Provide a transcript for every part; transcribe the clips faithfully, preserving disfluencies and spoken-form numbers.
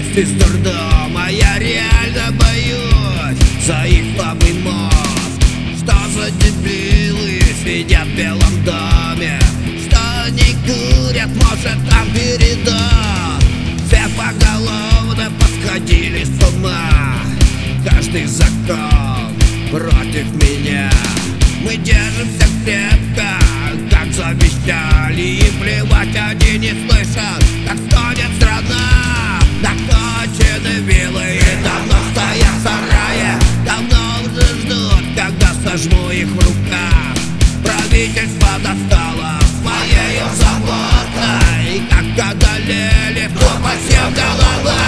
из дурдома. Я реально боюсь за их слабый мозг. Что за дебилы сидят в Белом доме? Что они курят, может там передок? Все поголовно посходили с ума. Каждый закон против меня. Мы держимся крепко, как завещали, и плевать они не слышат, как стонет страна. Накочены вилы и давно стоят в сарае, давно уже ждут, когда сожму их в руках. Правительство достало своей заботой, как одолели тупость в головах.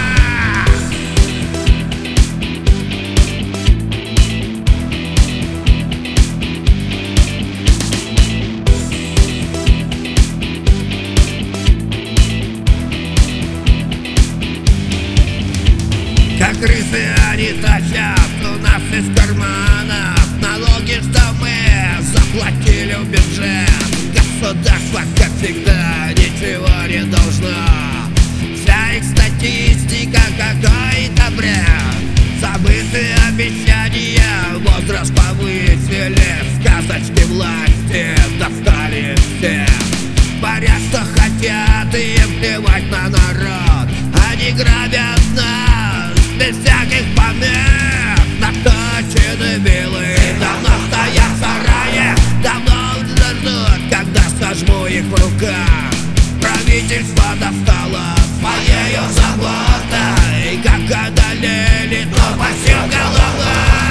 Как крысы они тащат у нас из карманов налоги, что мы заплатили в бюджет. Государство, как всегда, ничего не должно. Вся их статистика какой-то бред. Забытые обещания, возраст повысили, сказочки власти достали всех. Говорят, что хотят, и им плевать на народ. Они грабят нас без всяких помех. Наточены вилы, давно стоят в сарае, давно уже ждут, когда сожму их в руках. Правительство достало своей заботой, как одолели тупость в головах.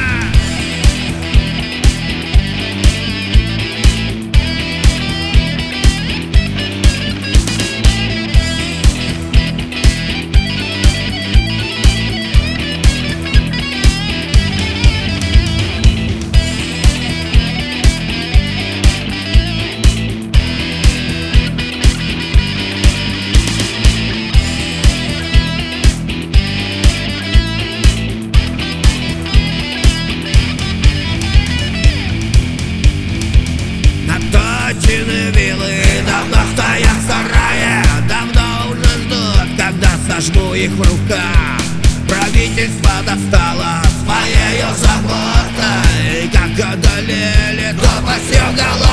Наточены вилы, давно стоят в сарае, давно уже ждут, когда сожму их в руках. Правительство достало своей заботой, как одолели тупость в головах.